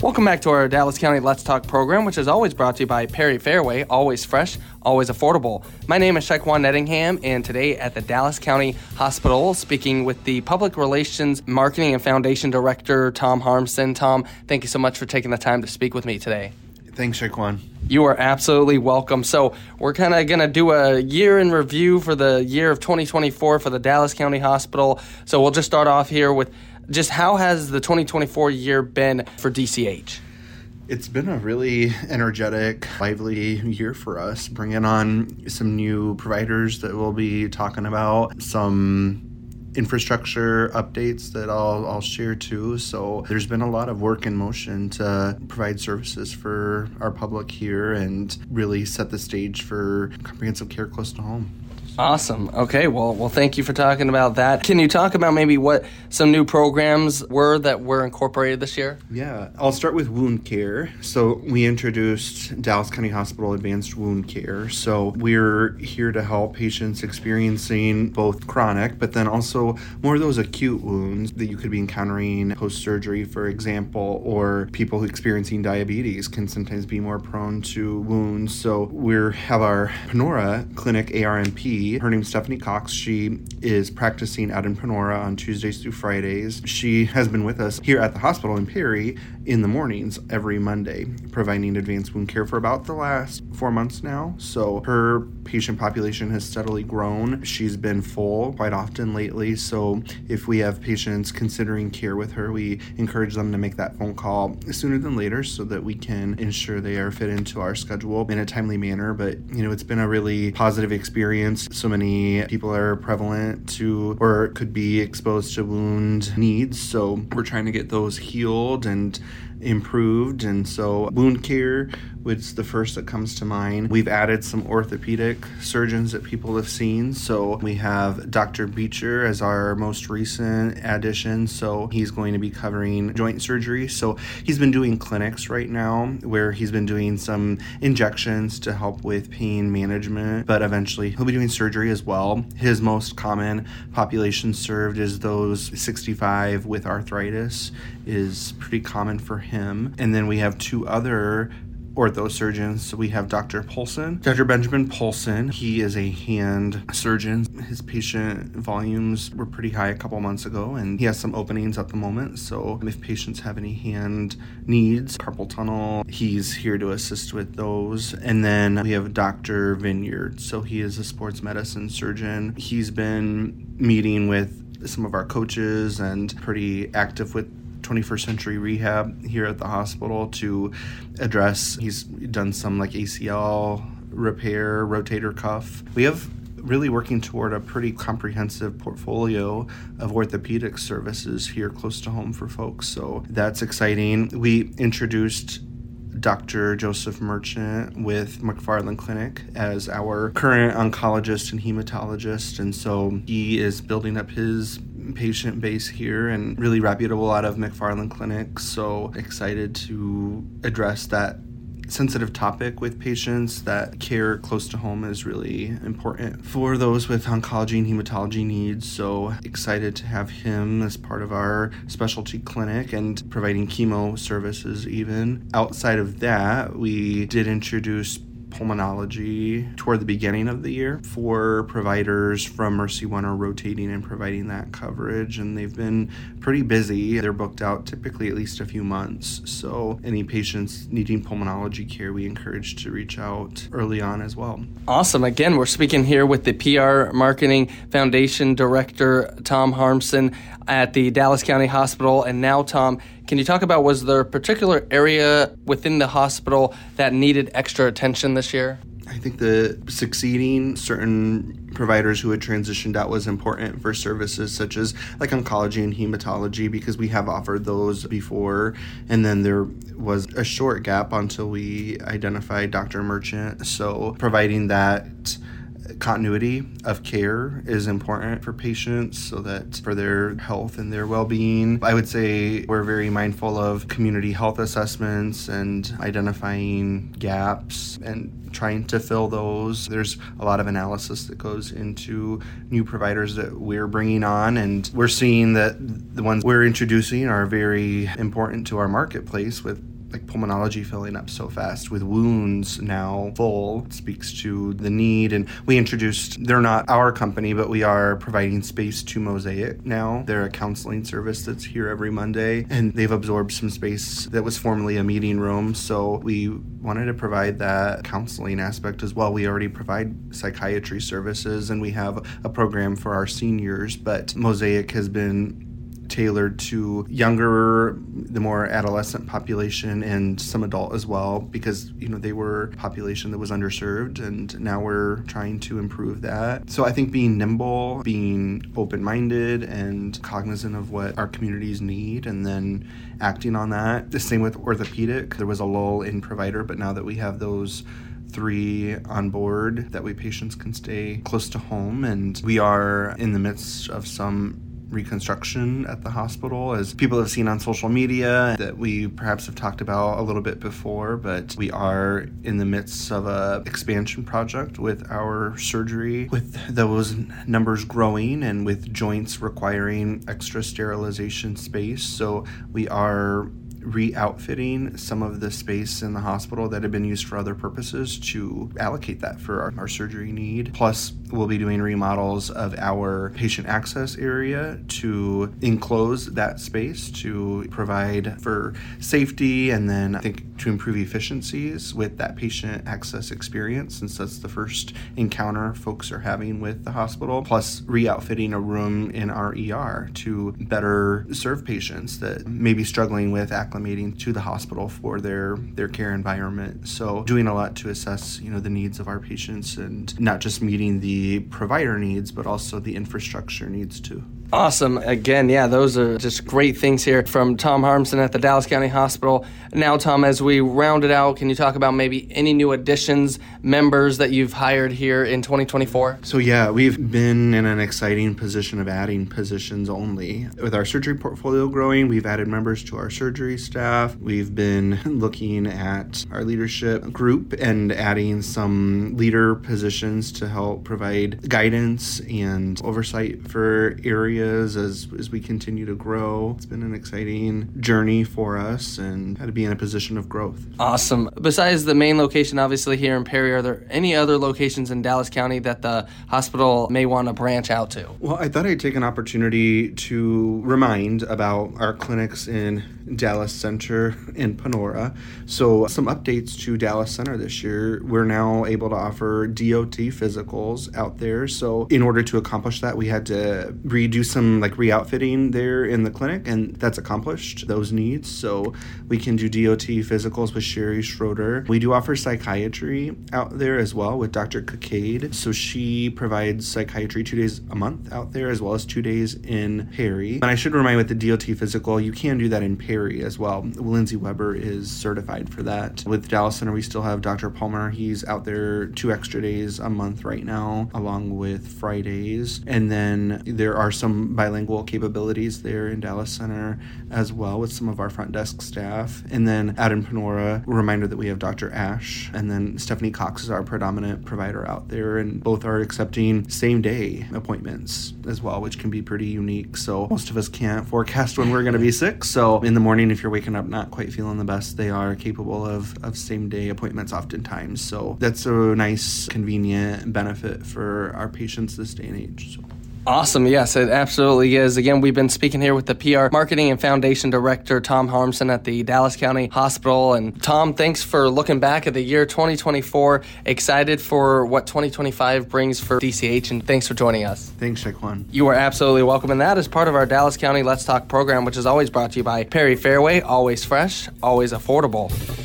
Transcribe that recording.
Welcome back to our Dallas County Let's Talk program, which is always brought to you by Perry Fairway, always fresh, always affordable. My name is Shaquan Nettingham, and today at the Dallas County Hospital, speaking with the Public Relations Marketing and Foundation Director, Tom Harmson. Tom, thank you so much for taking the time to speak with me today. Thanks, Shaquan. You are absolutely welcome. So we're kind of going to do a year in review for the year of 2024 for the Dallas County Hospital. So we'll just start off here with just how has the 2024 year been for DCH? It's been a really energetic, lively year for us, bringing on some new providers that we'll be talking about, some infrastructure updates that I'll share too. So there's been a lot of work in motion to provide services for our public here and really set the stage for comprehensive care close to home. Awesome. Okay, well, thank you for talking about that. Can you talk about maybe what some new programs were that were incorporated this year? Yeah, I'll start with wound care. So we introduced Dallas County Hospital Advanced Wound Care. So we're here to help patients experiencing both chronic, but then also more of those acute wounds that you could be encountering post-surgery, for example, or people who experiencing diabetes can sometimes be more prone to wounds. So we have our Panora Clinic ARNP. Her name's Stephanie Cox. She is practicing out in Panora on Tuesdays through Fridays. She has been with us here at the hospital in Perry in the mornings every Monday, providing advanced wound care for about the last 4 months now. So her patient population has steadily grown. She's been full quite often lately. So if we have patients considering care with her, we encourage them to make that phone call sooner than later so that we can ensure they are fit into our schedule in a timely manner. But, it's been a really positive experience. So many people are prevalent to or could be exposed to wound needs. So we're trying to get those healed and improved. And so wound care was the first that comes to mind. We've added some orthopedic surgeons that people have seen. So we have Dr. Beecher as our most recent addition. So he's going to be covering joint surgery. So he's been doing clinics right now where he's been doing some injections to help with pain management, but eventually he'll be doing surgery as well. His most common population served is those 65 with arthritis is pretty common for him. And then we have two other ortho surgeons. So we have Dr. Polson, Dr. Benjamin Polson. He is a hand surgeon. His patient volumes were pretty high a couple months ago, and he has some openings at the moment. So if patients have any hand needs, carpal tunnel, he's here to assist with those. And then we have Dr. Vineyard. So he is a sports medicine surgeon. He's been meeting with some of our coaches and pretty active with 21st Century Rehab here at the hospital to address, he's done some like ACL repair, rotator cuff. We have really working toward a pretty comprehensive portfolio of orthopedic services here close to home for folks. So that's exciting. We introduced Dr. Joseph Merchant with McFarland Clinic as our current oncologist and hematologist. And so he is building up his patient base here and really reputable out of McFarland Clinic. So excited to address that sensitive topic with patients. That care close to home is really important for those with oncology and hematology needs. So excited to have him as part of our specialty clinic and providing chemo services even. Outside of that, we did introduce pulmonology toward the beginning of the year. 4 providers from Mercy One are rotating and providing that coverage, and they've been pretty busy. They're booked out typically at least a few months. So any patients needing pulmonology care, we encourage to reach out early on as well. Awesome. Again, we're speaking here with the PR Marketing Foundation Director, Tom Harmson, at the Dallas County Hospital. And now, Tom, can you talk about, was there a particular area within the hospital that needed extra attention this year? I think the succeeding certain providers who had transitioned out was important for services such as like oncology and hematology, because we have offered those before. And then there was a short gap until we identified Dr. Merchant. So providing that continuity of care is important for patients so that for their health and their well-being. I would say we're very mindful of community health assessments and identifying gaps and trying to fill those. There's a lot of analysis that goes into new providers that we're bringing on, and we're seeing that the ones we're introducing are very important to our marketplace with like pulmonology filling up so fast. With wounds now full, it speaks to the need. And we introduced, they're not our company, but we are providing space to Mosaic now. They're a counseling service that's here every Monday, and they've absorbed some space that was formerly a meeting room. So we wanted to provide that counseling aspect as well. We already provide psychiatry services, and we have a program for our seniors, but Mosaic has been tailored to younger, the more adolescent population, and some adult as well, because they were a population that was underserved, and now we're trying to improve that. So I think being nimble, being open-minded, and cognizant of what our communities need, and then acting on that. The same with orthopedic. There was a lull in provider, but now that we have those 3 on board, that way patients can stay close to home. And we are in the midst of some reconstruction at the hospital, as people have seen on social media, that we perhaps have talked about a little bit before, but we are in the midst of a expansion project with our surgery, with those numbers growing and with joints requiring extra sterilization space. So we are re-outfitting some of the space in the hospital that had been used for other purposes to allocate that for our surgery need. Plus, we'll be doing remodels of our patient access area to enclose that space to provide for safety, and then I think to improve efficiencies with that patient access experience, since that's the first encounter folks are having with the hospital. Plus, re-outfitting a room in our ER to better serve patients that may be struggling with acclimating to the hospital for their care environment. So doing a lot to assess, the needs of our patients, and not just meeting the provider needs, but also the infrastructure needs too. Awesome. Again, yeah, those are just great things here from Tom Harmson at the Dallas County Hospital. Now, Tom, as we round it out, can you talk about maybe any new additions, members that you've hired here in 2024? So yeah, we've been in an exciting position of adding positions only. With our surgery portfolio growing, we've added members to our surgery staff. We've been looking at our leadership group and adding some leader positions to help provide guidance and oversight for areas as we continue to grow. It's been an exciting journey for us, and had to be in a position of growth. Awesome. Besides the main location, obviously here in Perry, are there any other locations in Dallas County that the hospital may want to branch out to? Well, I thought I'd take an opportunity to remind about our clinics in Dallas Center and Panora. So some updates to Dallas Center this year. We're now able to offer DOT physicals out there. So in order to accomplish that, we had to redo some re-outfitting there in the clinic, and that's accomplished those needs. So we can do DOT physicals with Sherry Schroeder. We do offer psychiatry out there as well with Dr. Kakade. So she provides psychiatry 2 days a month out there, as well as 2 days in Perry. And I should remind, with the DOT physical, you can do that in Perry as well. Lindsay Weber is certified for that. With Dallas Center, we still have Dr. Palmer. He's out there 2 extra days a month right now, along with Fridays. And then there are some bilingual capabilities there in Dallas Center as well, with some of our front desk staff. And then out in Panora, a reminder that we have Dr. Ash, and then Stephanie Cox is our predominant provider out there, and both are accepting same-day appointments as well, which can be pretty unique. So most of us can't forecast when we're going to be sick. So in the morning, if you're waking up not quite feeling the best, they are capable of same-day appointments oftentimes. So that's a nice, convenient benefit for our patients this day and age. So. Awesome. Yes, it absolutely is. Again, we've been speaking here with the PR Marketing and Foundation Director, Tom Harmson at the Dallas County Hospital. And Tom, thanks for looking back at the year 2024. Excited for what 2025 brings for DCH, and thanks for joining us. Thanks, Shaquan. You are absolutely welcome. And that is part of our Dallas County Let's Talk program, which is always brought to you by Perry Fairway. Always fresh, always affordable.